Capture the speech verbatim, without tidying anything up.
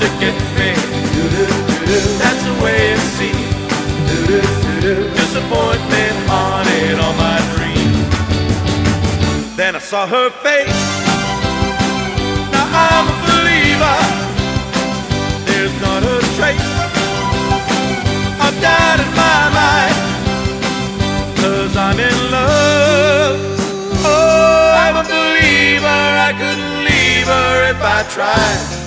to get me. That's the way it seems. Disappointment haunted all my dreams. Then I saw her face. Now I'm a believer. There's not a trace of doubt in my mind, 'cause I'm in love. Oh, I'm a believer. I couldn't leave her if I tried.